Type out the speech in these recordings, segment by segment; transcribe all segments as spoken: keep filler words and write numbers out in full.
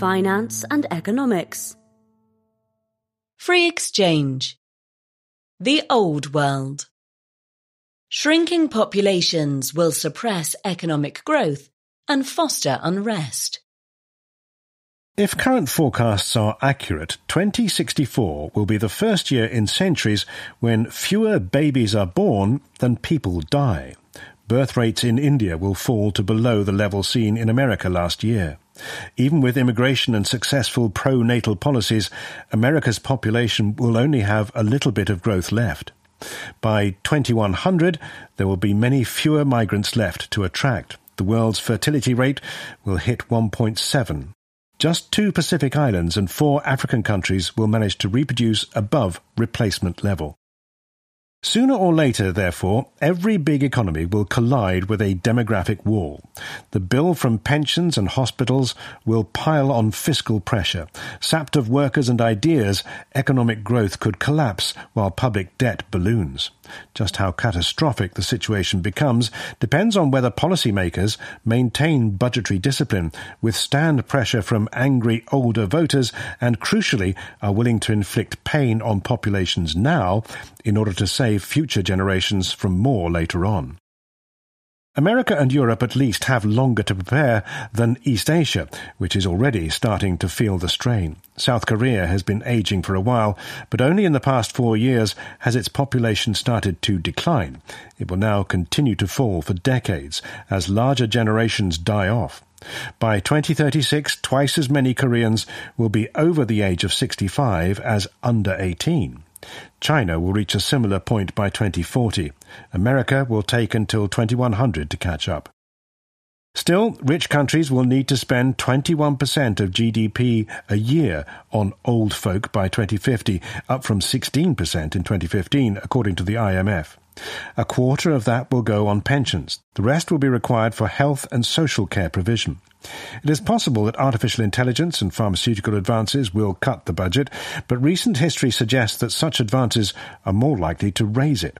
finance and economics. Free exchange. The old world. Shrinking populations will suppress economic growth and foster unrest. If current forecasts are accurate, twenty sixty-four will be the first year in centuries when fewer babies are born than people die. Birth rates in India will fall to below the level seen in America last year. Even with immigration and successful pro-natal policies, America's population will only have a little bit of growth left. By twenty-one hundred, there will be many fewer migrants left to attract. The world's fertility rate will hit one point seven. Just two Pacific islands and four African countries will manage to reproduce above replacement level. Sooner or later, therefore, every big economy will collide with a demographic wall. The bill from pensions and hospitals will pile on fiscal pressure. Sapped of workers and ideas, economic growth could collapse while public debt balloons. Just how catastrophic the situation becomes depends on whether policymakers maintain budgetary discipline, withstand pressure from angry older voters, and crucially are willing to inflict pain on populations now in order to save future generations from more later on. America and Europe at least have longer to prepare than East Asia, which is already starting to feel the strain. South Korea has been aging for a while, but only in the past four years has its population started to decline. It will now continue to fall for decades as larger generations die off. By twenty thirty-six, twice as many Koreans will be over the age of sixty-five as under eighteen. China will reach a similar point by twenty forty. America will take until twenty-one hundred to catch up. Still, rich countries will need to spend twenty-one percent of G D P a year on old folk by twenty fifty, up from sixteen percent in twenty fifteen, according to the I M F. A quarter of that will go on pensions. The rest will be required for health and social care provision. It is possible that artificial intelligence and pharmaceutical advances will cut the budget, but recent history suggests that such advances are more likely to raise it.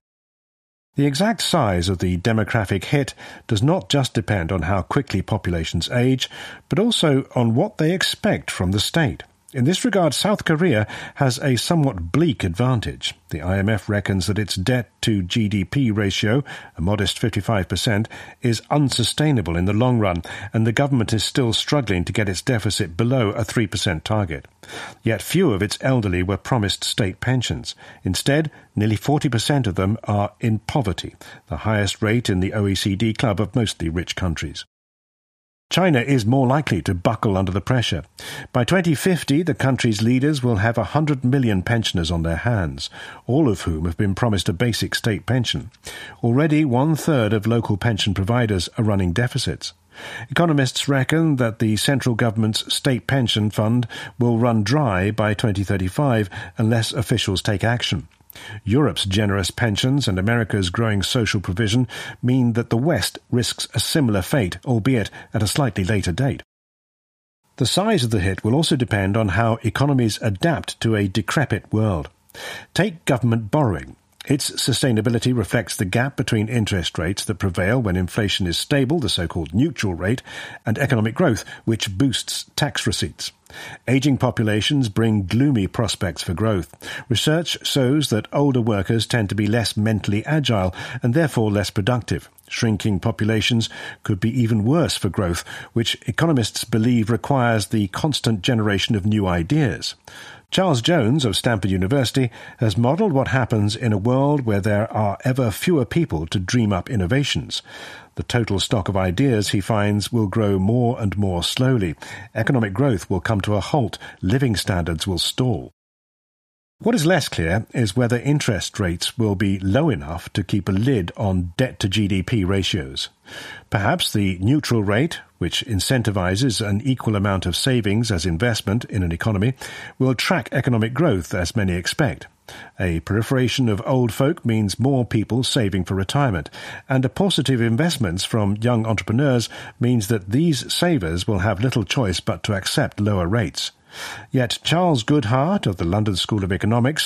The exact size of the demographic hit does not just depend on how quickly populations age, but also on what they expect from the state. In this regard, South Korea has a somewhat bleak advantage. The I M F reckons that its debt to G D P ratio, a modest fifty-five percent, is unsustainable in the long run, and the government is still struggling to get its deficit below a three percent target. Yet few of its elderly were promised state pensions. Instead, nearly forty percent of them are in poverty, the highest rate in the O E C D club of mostly rich countries. China is more likely to buckle under the pressure. By twenty fifty, the country's leaders will have one hundred million pensioners on their hands, all of whom have been promised a basic state pension. Already one-third of local pension providers are running deficits. Economists reckon that the central government's state pension fund will run dry by twenty thirty-five unless officials take action. Europe's generous pensions and America's growing social provision mean that the West risks a similar fate, albeit at a slightly later date. The size of the hit will also depend on how economies adapt to a decrepit world. Take government borrowing. Its sustainability reflects the gap between interest rates that prevail when inflation is stable, the so-called neutral rate, and economic growth, which boosts tax receipts. Aging populations bring gloomy prospects for growth. Research shows that older workers tend to be less mentally agile and therefore less productive. Shrinking populations could be even worse for growth, which economists believe requires the constant generation of new ideas. Charles Jones of Stanford University has modelled what happens in a world where there are ever fewer people to dream up innovations. The total stock of ideas, he finds, will grow more and more slowly. Economic growth will come to a halt. Living standards will stall. What is less clear is whether interest rates will be low enough to keep a lid on debt to G D P ratios. Perhaps the neutral rate, which incentivizes an equal amount of savings as investment in an economy, will track economic growth as many expect. A proliferation of old folk means more people saving for retirement, and a paucity of investments from young entrepreneurs means that these savers will have little choice but to accept lower rates. Yet Charles Goodhart of the London School of Economics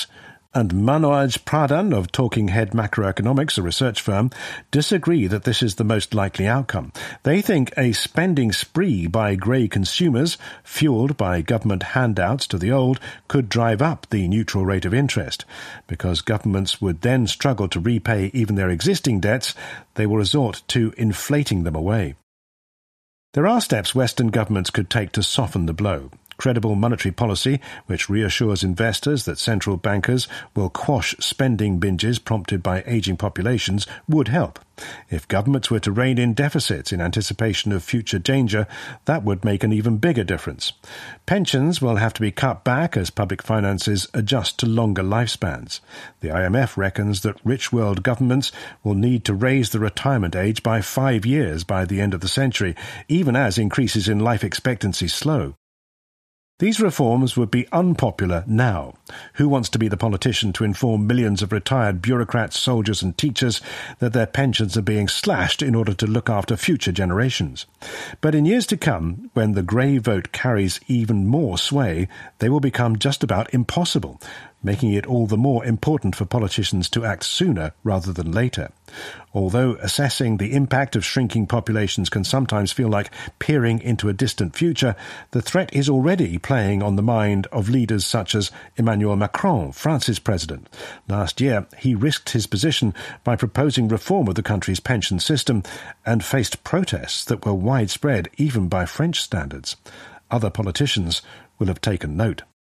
and Manoj Pradhan of Talking Head Macroeconomics, a research firm, disagree that this is the most likely outcome. They think a spending spree by grey consumers, fuelled by government handouts to the old, could drive up the neutral rate of interest. Because governments would then struggle to repay even their existing debts, they will resort to inflating them away. There are steps Western governments could take to soften the blow. Credible monetary policy, which reassures investors that central bankers will quash spending binges prompted by ageing populations, would help. If governments were to rein in deficits in anticipation of future danger, that would make an even bigger difference. Pensions will have to be cut back as public finances adjust to longer lifespans. The I M F reckons that rich world governments will need to raise the retirement age by five years by the end of the century, even as increases in life expectancy slow. These reforms would be unpopular now. Who wants to be the politician to inform millions of retired bureaucrats, soldiers and teachers that their pensions are being slashed in order to look after future generations? But in years to come, when the grey vote carries even more sway, they will become just about impossible, making it all the more important for politicians to act sooner rather than later. Although assessing the impact of shrinking populations can sometimes feel like peering into a distant future, the threat is already playing on the mind of leaders such as Emmanuel Macron, France's president. Last year, he risked his position by proposing reform of the country's pension system and faced protests that were widespread even by French standards. Other politicians will have taken note.